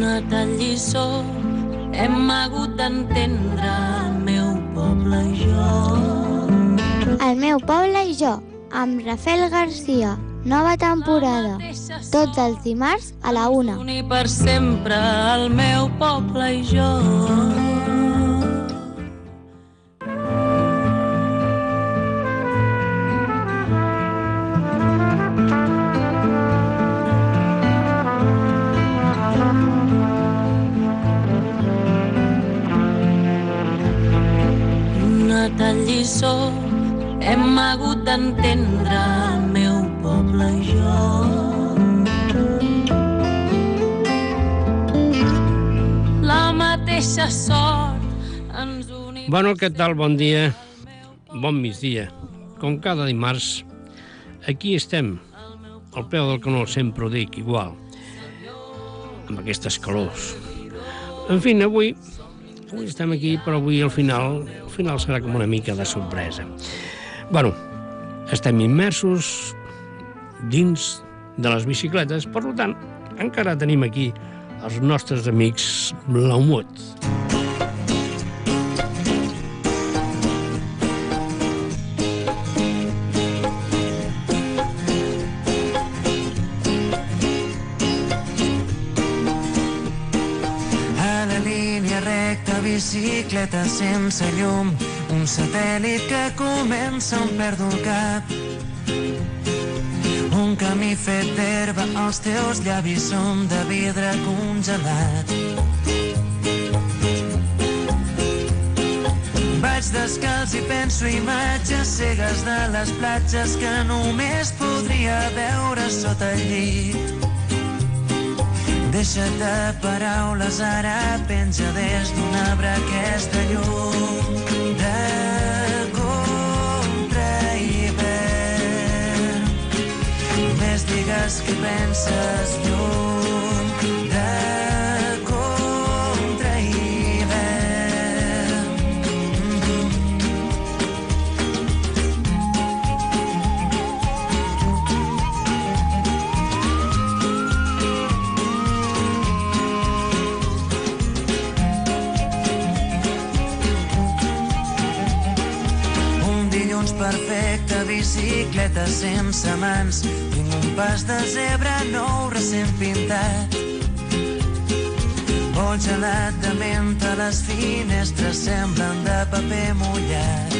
Una tal lliçó hem hagut d'entendre el meu poble i jo. El meu poble i jo, amb Rafael Garcia. Nova temporada. Tots els dimarts a la 1. Unir per sempre el meu poble i jo. Una tal lliçó hem hagut d'entendre el meu poble i jo. La mateixa sort ens uneix... Bueno, què tal? Bon dia, bon migdia. Com cada dimarts, aquí estem, al peu del canó, sempre ho dic, igual, amb aquestes calors. En fi, avui estem aquí, però avui al final serà com una mica de sorpresa. Bueno, estem immersos dins de les bicicletes, per tant, encara tenim aquí els nostres amics Blaumut. A la línia recta, bicicleta sense llum, un satèl·lit que comença on perdo el cap. Un camí fet d'herba, els teus llavis són de vidre congelat. Vaig descalç i penso imatges cegues de les platges que només podria veure sota el llit. Deixa't de paraules, ara penja des d'un arbre aquesta llum de contrahivern. Més digues que penses lluny de contrahivern. Perfecta, bicicleta sense mans, tinc un pas de zebra nou recent pintat. Vol gelat de menta, les finestres semblen de paper mullat.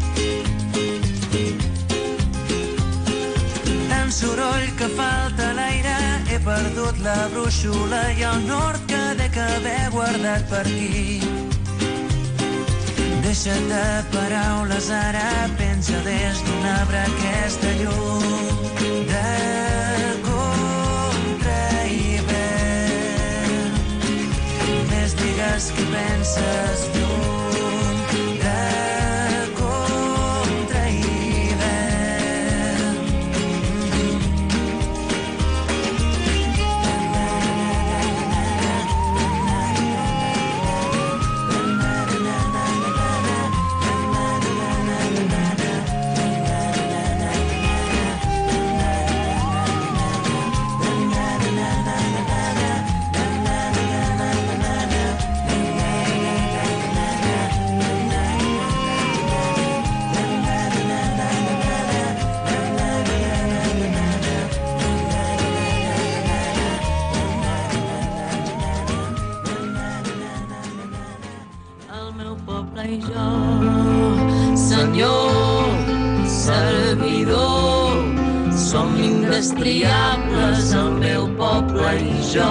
Tant soroll que falta l'aire, he perdut la brúixola i el nord que dec haver guardat per aquí. Deixa't de paraules, ara penja des d'un arbre aquesta llum de contrahivern. Més digues que penses lluny de contrahivern. Indestriables, el meu poble i jo.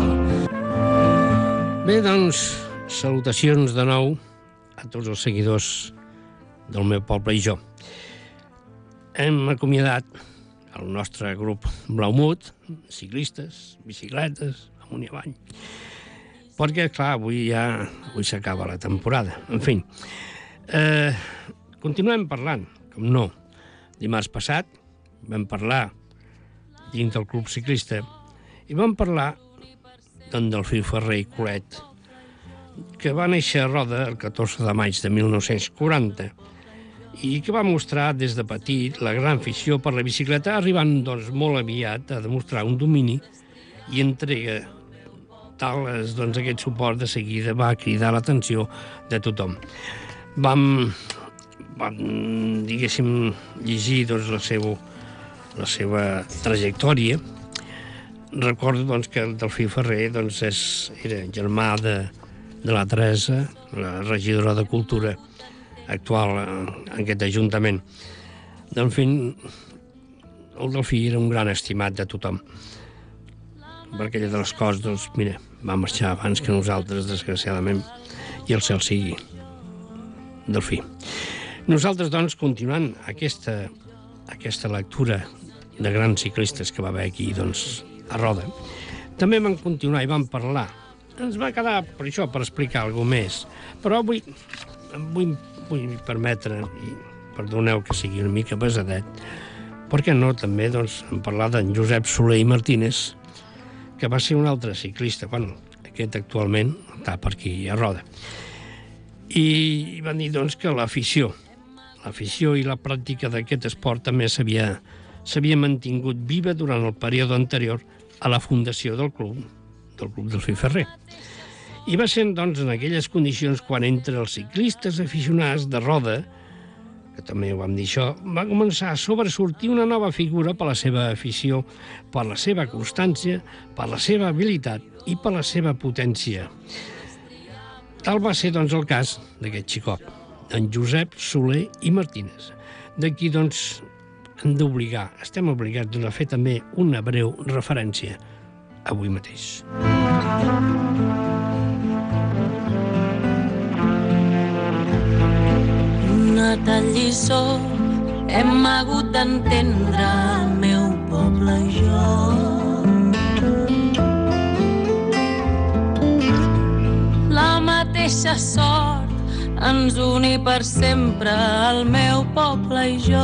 Bé, doncs, salutacions de nou a tots els seguidors del meu poble i jo. Hem acomiadat el nostre grup Blaumut, ciclistes, bicicletes, amunt i avall, perquè, clar, avui s'acaba la temporada. En fi, continuem parlant, com no. Dimarts passat vam parlar dins del club ciclista i vam parlar d'en Delfí Ferrer i Colet, que va néixer a Roda el 14 de maig de 1940 i que va mostrar des de petit la gran afició per la bicicleta, arribant doncs, molt aviat a demostrar un domini i entrega doncs, aquest suport de seguida va cridar l'atenció de tothom. Vam diguéssim, llegir doncs, la seva trajectòria. Recordo doncs, que el Delfí Ferrer doncs, era germà de la Teresa, la regidora de Cultura actual en aquest ajuntament. En fi, el Delfí era un gran estimat de tothom. Per aquella de les coses, doncs, mira, va marxar abans que nosaltres, desgraciadament, i el cel sigui. Delfí. Nosaltres, doncs, continuant aquesta lectura de grans ciclistes que va haver aquí, doncs, a Roda, també vam continuar i vam parlar. Ens va quedar, per això, per explicar alguna més. Però avui em vull permetre, i perdoneu que sigui una mica pesadet, per què no també, doncs, en parlar d'en Josep Soler i Martínez, que va ser un altre ciclista, bueno, aquest actualment està per aquí a Roda. I van dir, doncs, que l'afició i la pràctica d'aquest esport també s'havia mantingut viva durant el període anterior a la fundació del club Delfí Ferrer. I va ser, doncs, en aquelles condicions quan entre els ciclistes aficionats de Roda, que també ho vam dir això, va començar a sobresortir una nova figura per la seva afició, per la seva constància, per la seva habilitat i per la seva potència. Tal va ser, doncs, el cas d'aquest xicot, en Josep Soler i Martínez, de qui, doncs, estem obligats a fer també una breu referència avui mateix. Una tal lliçó hem hagut d'entendre el meu poble i jo. La mateixa sort ens uni per sempre el meu poble i jo.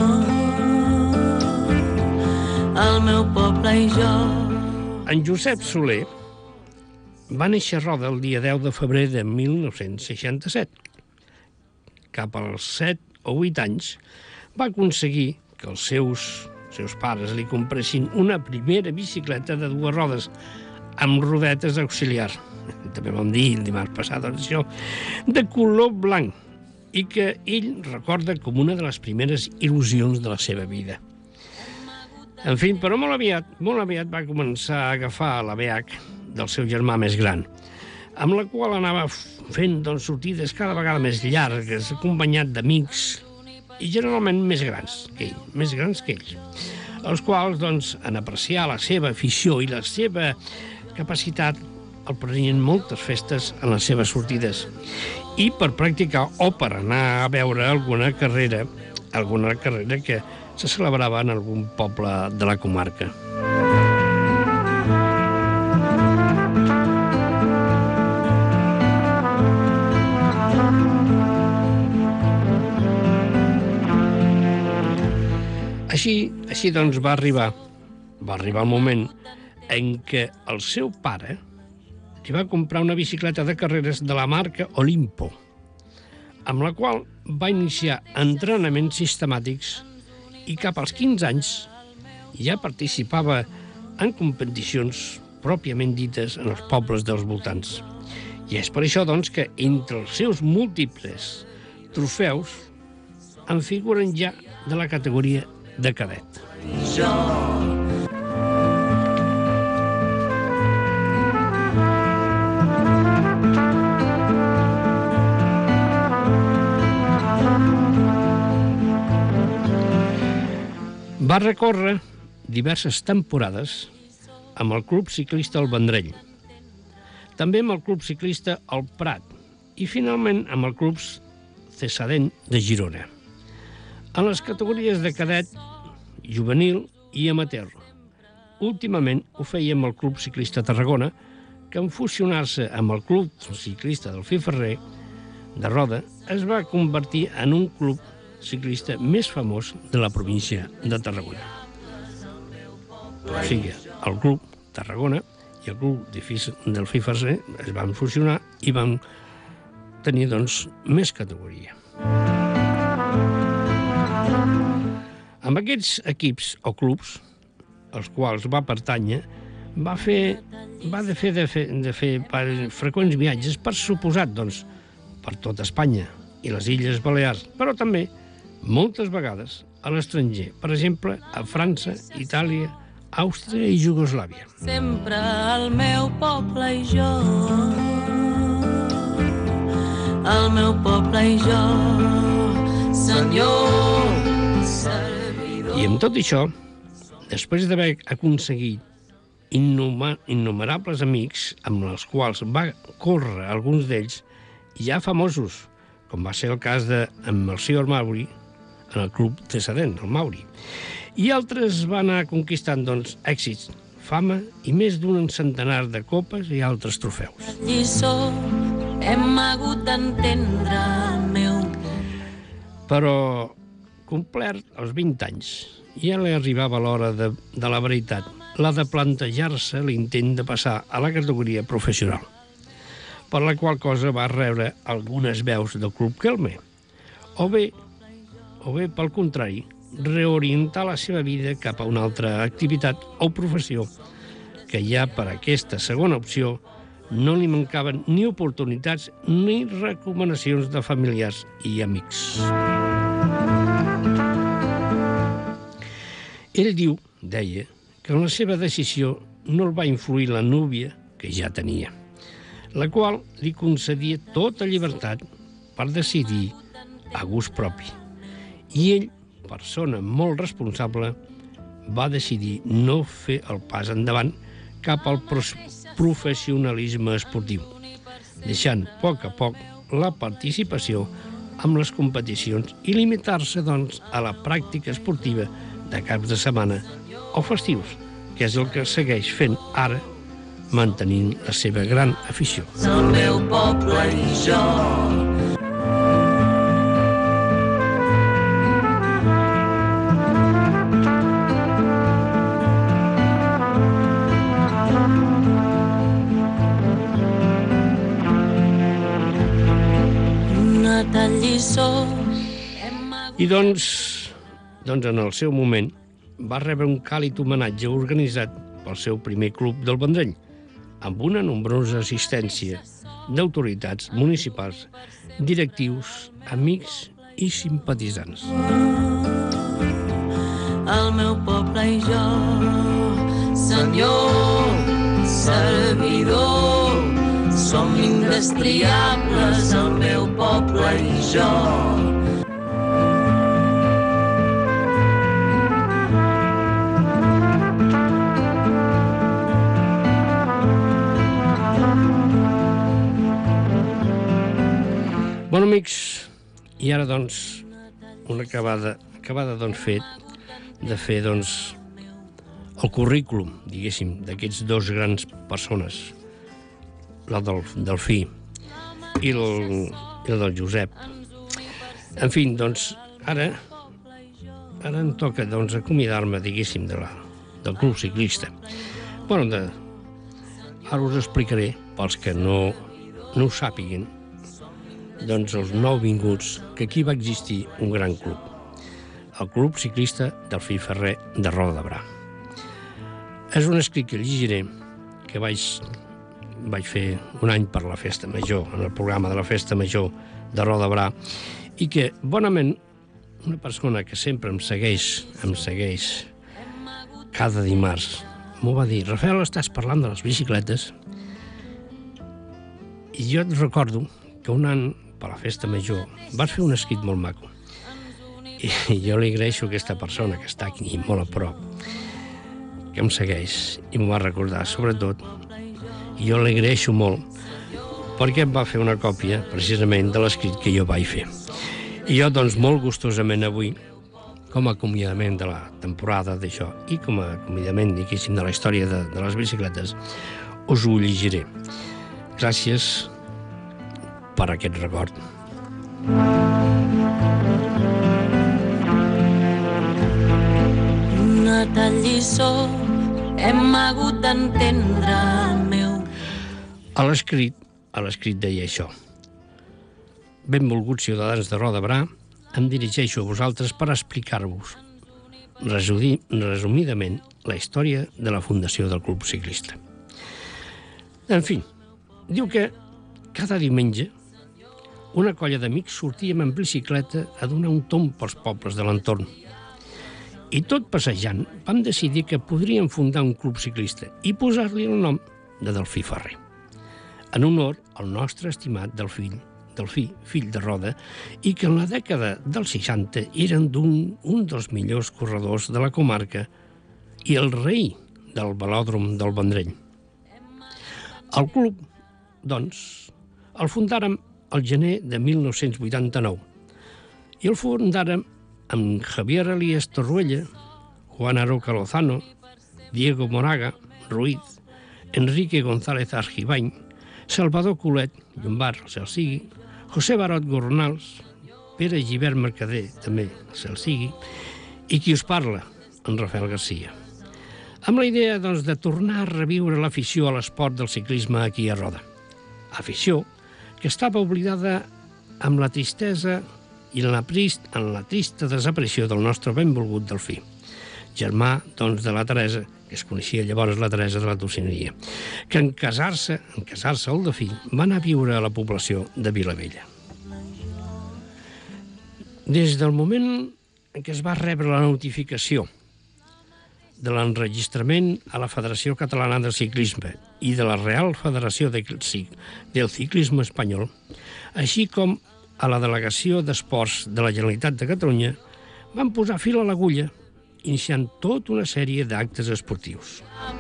El meu poble i jo. En Josep Soler va néixer a Roda el dia 10 de febrer de 1967. Cap als 7 o 8 anys va aconseguir que els seus pares li compressin una primera bicicleta de 2 rodes amb rodetes auxiliars. També vam dir el dimarts passat, doncs, això, de color blanc, i que ell recorda com una de les primeres il·lusions de la seva vida. En fi, però molt aviat va començar a agafar la BH del seu germà més gran, amb la qual anava fent, doncs, sortides cada vegada més llargues, acompanyat d'amics i generalment més grans que ell, els quals, doncs, en apreciar la seva afició i la seva capacitat, el prenien moltes festes en les seves sortides. I per practicar o per anar a veure alguna carrera que se celebrava en algun poble de la comarca. Així doncs va arribar el moment en què el seu pare li va comprar una bicicleta de carreres de la marca Olimpo, amb la qual va iniciar entrenaments sistemàtics i cap als 15 anys ja participava en competicions pròpiament dites en els pobles dels voltants. I és per això, doncs, que entre els seus múltiples trofeus en figuren ja de la categoria de cadet. Va recórrer diverses temporades amb el Club Ciclista El Vendrell, també amb el Club Ciclista El Prat i finalment amb el Club Cesadent de Girona, en les categories de cadet, juvenil i amateur. Últimament ho feia amb el Club Ciclista Tarragona, que en fusionar-se amb el Club Ciclista Delfí Ferrer de Roda es va convertir en un club ciclista més famós de la província de Tarragona. O sigui, el Club Tarragona i el Club Delfí Ferrer es van fusionar i van tenir, doncs, més categoria. Amb aquests equips o clubs, als quals va pertànyer, va de fer freqüents viatges, per suposat, doncs, per tot Espanya i les Illes Balears, però també, moltes vegades, a l'estranger, per exemple, a França, Itàlia, Àustria i Iugoslàvia. Sempre el meu poble i jo, el meu poble i jo, Senyor, servidor. I amb tot això, després d'haver aconseguit innumerables amics amb els quals va córrer alguns d'ells ja famosos, com va ser el cas d'en Melcior Mauri, en el club Tesadent, el Mauri. I altres van anar conquistant, doncs, èxits, fama i més d'un centenar de copes i altres trofeus. Lliçó hem hagut d'entendre el meu. Però, complert els 20 anys, ja li arribava l'hora de la veritat, la de plantejar-se l'intent de passar a la categoria professional, per la qual cosa va rebre algunes veus del Club Kelme, o bé, pel contrari, reorientar la seva vida cap a una altra activitat o professió, que ja per aquesta segona opció no li mancaven ni oportunitats ni recomanacions de familiars i amics. Ell deia, que en la seva decisió no el va influir la núvia que ja tenia, la qual li concedia tota llibertat per decidir a gust propi. I ell, persona molt responsable, va decidir no fer el pas endavant cap al professionalisme esportiu, deixant a poc la participació en les competicions i limitar-se, doncs, a la pràctica esportiva de caps de setmana o festius, que és el que segueix fent ara, mantenint la seva gran afició. El meu poble i jo. Una tal lliçó. I doncs en el seu moment va rebre un càlid homenatge organitzat pel seu primer club del Vendrell, amb una nombrosa assistència d'autoritats municipals, directius, amics i simpatitzants. El meu poble i jo, Senyor, servidor, som indestriables, el meu poble i jo. Bueno, amics, i ara, doncs, una acabada doncs, de fer doncs, el currículum, diguéssim, d'aquests dos grans persones, la del Delfí i la del Josep. En fi, doncs, ara em toca, doncs, acomiadar-me, diguéssim, del club ciclista. Bueno, ara us explicaré, pels que no ho sàpiguen, doncs els nouvinguts, que aquí va existir un gran club, el Club Ciclista Delfí Ferrer de Roda de Berà. És un escrit que llegiré, que vaig fer un any per la Festa Major, en el programa de la Festa Major de Roda de Berà, i que, bonament, una persona que sempre em segueix cada dimarts, m'ho va dir: Rafael, estàs parlant de les bicicletes? I jo et recordo que un any, per la Festa Major, vas fer un escrit molt maco. I jo li agraeixo a aquesta persona que està aquí molt a prop, que em segueix i m'ho va recordar, sobretot. I jo li agraeixo molt perquè em va fer una còpia, precisament, de l'escrit que jo vaig fer. I jo, doncs, molt gustosament avui, com a acomiadament de la temporada d'això i com a acomiadament, diguéssim, de la història de les bicicletes, us ho llegiré. Gràcies per aquest record. Una tal lliçó hem hagut d'entendre el meu. A l'escrit deia això: benvolguts ciutadans de Roda de Berà, em dirigeixo a vosaltres per explicar-vos resumidament la història de la fundació del Club Ciclista. En fi, diu que cada diumenge una colla d'amics sortíem en bicicleta a donar un tomb pels pobles de l'entorn. I tot passejant vam decidir que podríem fundar un club ciclista i posar-li el nom de Delfí Ferrer, en honor al nostre estimat Delfí, fill de Roda, i que en la dècada dels 60 eren un dels millors corredors de la comarca i el rei del velòdrom del Vendrell. El club, doncs, el fundàrem al gener de 1989 i el fundàrem amb Javier Elías Torruella, Juan Aroca Lozano, Diego Moraga Ruiz, Enrique González Argibany, Salvador Colet Llombard, se'l sigui, José Barot Gornals, Pere Gibert Mercader, també se'l sigui, i qui us parla, en Rafael Garcia. Amb la idea, doncs, de tornar a reviure l'afició a l'esport del ciclisme aquí a Roda. Afició que estava oblidada amb la tristesa i en la trista desaparició del nostre benvolgut Delfí, germà, doncs, de la Teresa, que es coneixia llavors la Teresa de la Tocineria, que en casar-se el Delfí va anar a viure a la població de Vilavella. Des del moment en què es va rebre la notificació de l'enregistrament a la Federació Catalana de Ciclisme i de la Real Federació del Ciclisme Espanyol, així com a la Delegació d'Esports de la Generalitat de Catalunya, van posar fil a l'agulla, iniciant tota una sèrie d'actes esportius.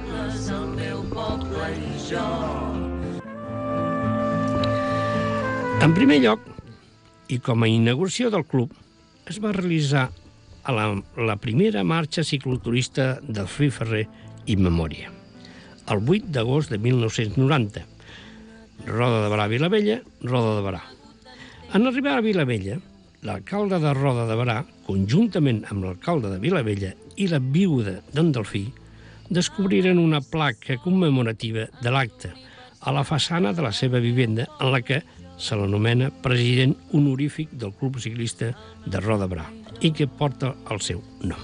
En primer lloc, i com a inauguració del club, es va realitzar la primera marxa cicloturista del Delfí Ferrer in memòria, el 8 d'agost de 1990. Roda de Barà, Vilavella, Roda de Barà. En arribar a Vilavella, l'alcalde de Roda de Barà, conjuntament amb l'alcalde de Vilavella i la viuda d'en Delfí, descobriren una placa commemorativa de l'acte a la façana de la seva vivenda, en la que se l'anomena president honorífic del Club Ciclista de Roda de Barà i que porta el seu nom.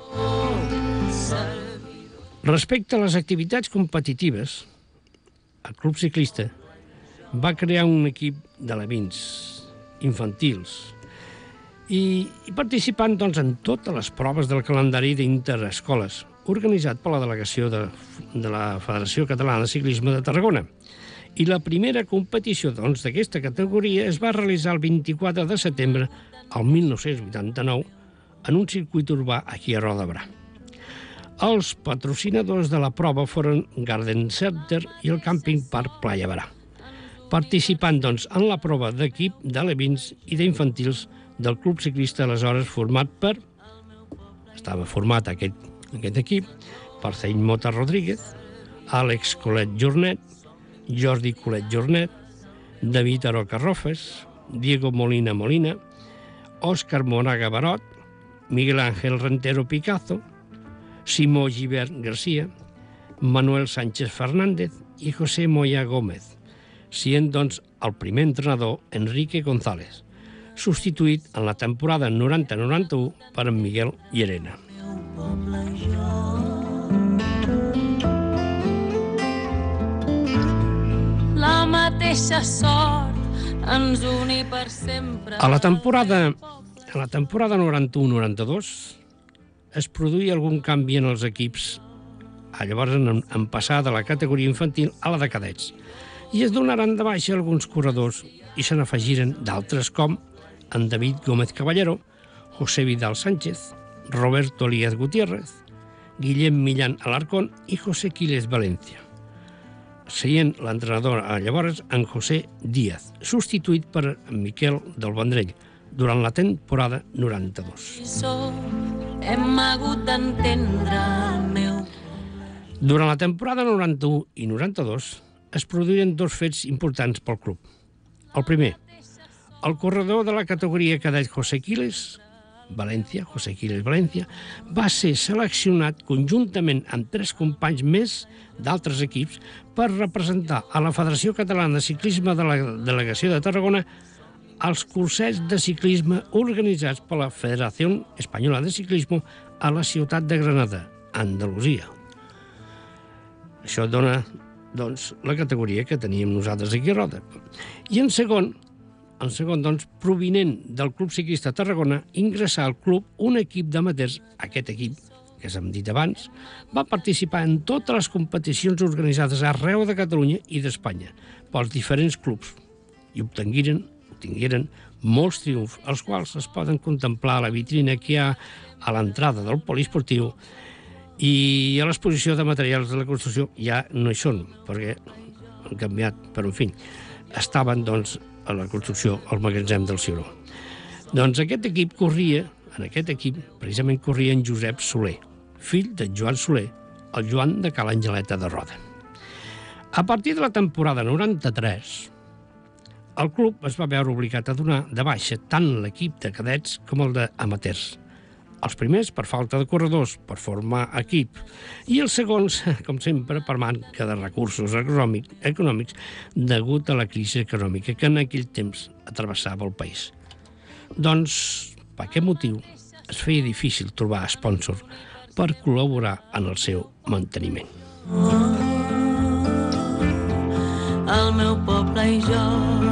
Respecte a les activitats competitives, el Club Ciclista va crear un equip d'alevins infantils i participant, doncs, en totes les proves del calendari d'interescoles organitzat per la delegació de la Federació Catalana de Ciclisme de Tarragona. I la primera competició, doncs, d'aquesta categoria es va realitzar el 24 de setembre del 1989 en un circuit urbà aquí a Roda de Barà. Els patrocinadors de la prova foren Garden Center i el Camping Park Playa Barà, participant, doncs, en la prova d'equip d'alevins i d'infantils del Club Ciclista, aleshores estava format aquest equip per Zein Mota Rodríguez, Àlex Colet Jornet, Jordi Colet Jornet, David Aroca Rofes, Diego Molina Molina, Òscar Moraga Barot, Miguel Ángel Rentero Picazo, Simó Gibert Garcia, Manuel Sánchez Fernández i José Moya Gómez, sent, doncs, el primer entrenador Enrique González, substituït en la temporada 90-91 per en Miguel Llerena. La mateixa sort ens uni per sempre. A la temporada 91-92 es produïa algun canvi en els equips, llavors en passar de la categoria infantil a la de cadets, i es donaran de baixa alguns corredors i se n'afegiren d'altres com en David Gómez Caballero, José Vidal Sánchez, Roberto Elías Gutiérrez, Guillem Millán Alarcón i José Quiles Valencia, sent l'entrenador llavors en José Díaz, substituït per en Miquel del Vendrell, durant la temporada 92. Hem hagut d'entendre el meu... Durant la temporada 91 i 92 es produïren dos fets importants pel club. El primer, el corredor de la categoria cadet José Quiles Valencia, va ser seleccionat conjuntament amb 3 companys més d'altres equips per representar a la Federació Catalana de Ciclisme de la Delegació de Tarragona als cursets de ciclisme organitzats per la Federació Espanyola de Ciclisme a la ciutat de Granada, Andalusia. Això dona, doncs, la categoria que teníem nosaltres aquí a Roda. I en segon, doncs, provinent del Club Ciclista Tarragona, ingressar al club un equip d'amateurs. Aquest equip, que s'hem dit abans, va participar en totes les competicions organitzades arreu de Catalunya i d'Espanya pels diferents clubs i obtingueren molts triomfs, els quals es poden contemplar a la vitrina que hi ha a l'entrada del poliesportiu, i a l'exposició de materials de la construcció ja no hi són, perquè han canviat, però en fi, estaven doncs a la construcció al magatzem del Ciuró. Doncs aquest equip precisament corria en Josep Soler, fill de Joan Soler, el Joan de Ca l'Angeleta de Roda. A partir de la temporada 93, el club es va veure obligat a donar de baixa tant l'equip de cadets com el d'amateurs. Els primers per falta de corredors, per formar equip, i els segons, com sempre, per manca de recursos econòmics degut a la crisi econòmica que en aquell temps travessava el país. Doncs, per aquest motiu, es feia difícil trobar sponsor per col·laborar en el seu manteniment. El meu poble i jo,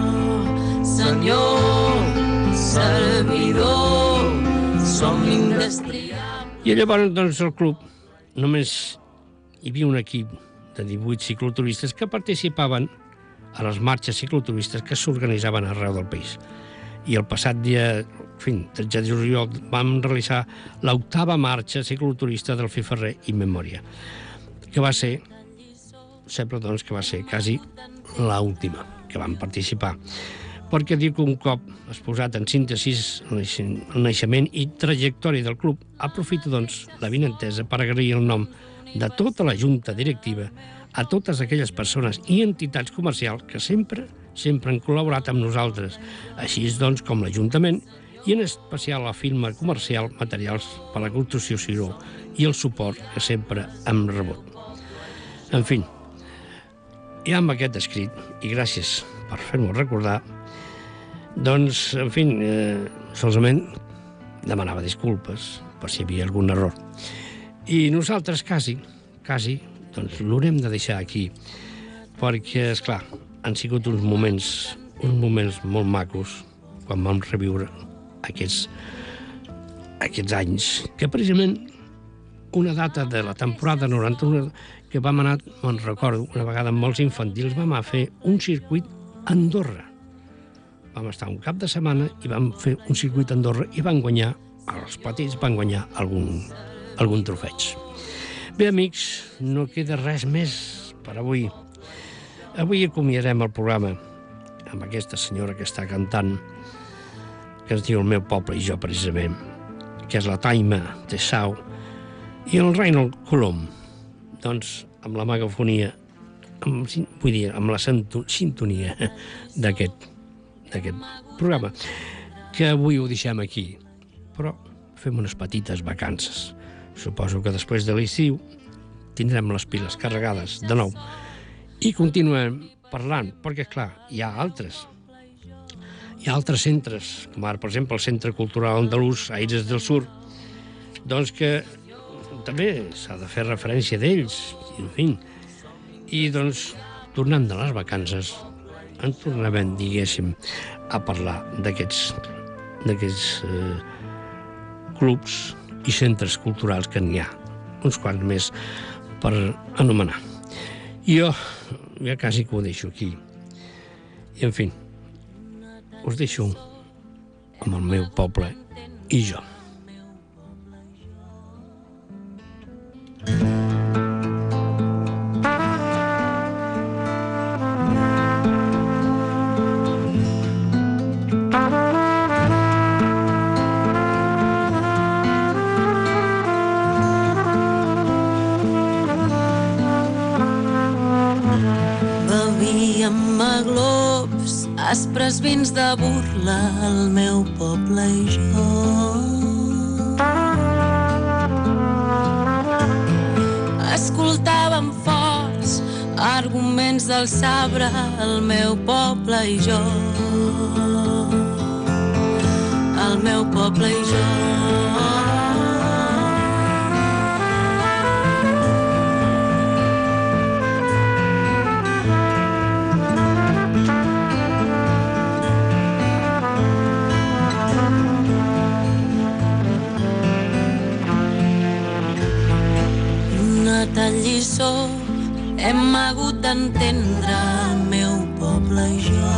senyor, servidor, som indestriables. I llavors, doncs, el club només hi havia un equip de 18 cicloturistes que participaven a les marxes cicloturistes que s'organitzaven arreu del país. I el passat dia, 13 de juliol, vam realitzar l'8ª marxa cicloturista del Fiferrer in Memòria, que va ser, sembla doncs que va ser quasi l'última que vam participar, perquè diu que un cop exposat en síntesi el naixement i trajectòria del club, aprofito doncs l'avinentesa per agrair el nom de tota la junta directiva a totes aquelles persones i entitats comercials que sempre han col·laborat amb nosaltres, així doncs com l'Ajuntament i en especial la firma comercial Materials per a la Construcció Ciuró i el suport que sempre hem rebut. En fi, i amb aquest escrit, i gràcies per fer-m'ho recordar, doncs, en fi, solament demanava disculpes per si hi havia algun error. I nosaltres quasi, doncs l'haurem de deixar aquí, perquè, esclar, han sigut uns moments molt macos quan vam reviure aquests anys, que precisament una data de la temporada 91 que vam anar, me'n recordo, una vegada amb molts infantils, vam a fer un circuit a Andorra. Vam estar un cap de setmana i vam fer un circuit a Andorra i van guanyar, els petits van guanyar algun trofeig. Bé, amics, no queda res més per avui. Avui acomiadarem el programa amb aquesta senyora que està cantant, que es diu El meu poble i jo, precisament, que és la Taima Tessau, i el Reinhold Colom, doncs, amb la megafonia, amb la sintonia d'aquest programa, que avui ho deixem aquí, però fem unes petites vacances. Suposo que després de l'estiu tindrem les piles carregades de nou i continuem parlant, perquè, clar, hi ha altres centres, com ara, per exemple, el Centre Cultural Andalús Aires del Sur, doncs que també s'ha de fer referència d'ells, en fi. I, doncs, tornant de les vacances, en tornarem, diguéssim, a parlar d'aquests clubs i centres culturals que n'hi ha, uns quants més per anomenar. Jo ja quasi que ho deixo aquí. I, en fi, us deixo amb El meu poble i jo. Bevíem a globs, aspres vins de burla, el meu poble i jo. Escoltàvem forts arguments del sabre, el meu poble i jo. El meu poble i jo. d'entendre el meu poble i jo.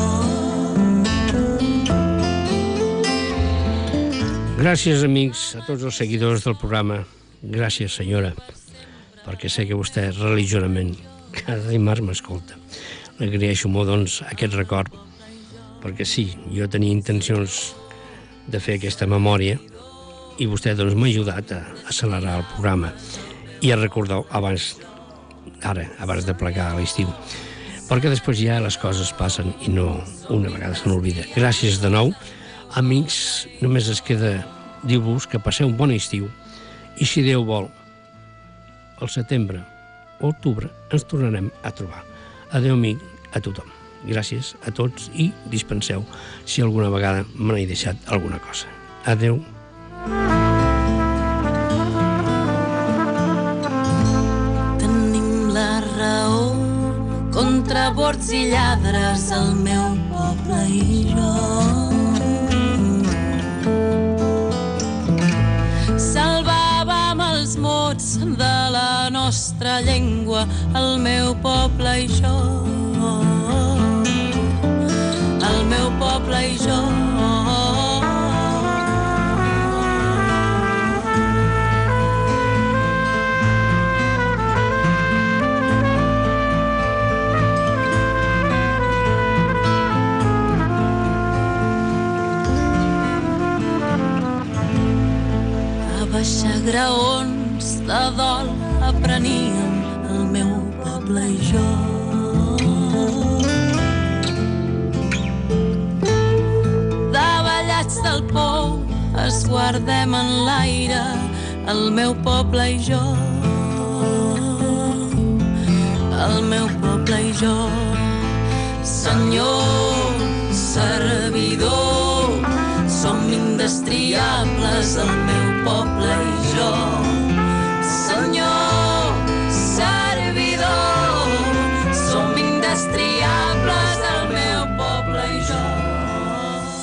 Gràcies, amics, a tots els seguidors del programa. Gràcies, senyora, perquè sé que vostè religiosament cada dimarts m'escolta. Li agraeixo molt, doncs, aquest record, perquè sí, jo tenia intencions de fer aquesta memòria i vostè, doncs, m'ha ajudat a accelerar el programa i a recordar abans de plegar a l'estiu, perquè després ja les coses passen i no, una vegada se n'oblida. Gràcies de nou. Amics, només es queda dir-vos que passeu un bon estiu i, si Déu vol, al setembre o octubre ens tornarem a trobar. Adéu, amic, a tothom. Gràcies a tots i dispenseu si alguna vegada me n'he deixat alguna cosa. Adéu. Tenim la raó contra bords i lladres, el meu poble i jo. Salvàvem els mots de la nostra llengua, el meu poble i jo. El meu poble i jo. Baixar graons de dol apreníem el meu poble i jo. Davallats del pou es guardem en l'aire el meu poble i jo. El meu poble i jo. Senyor,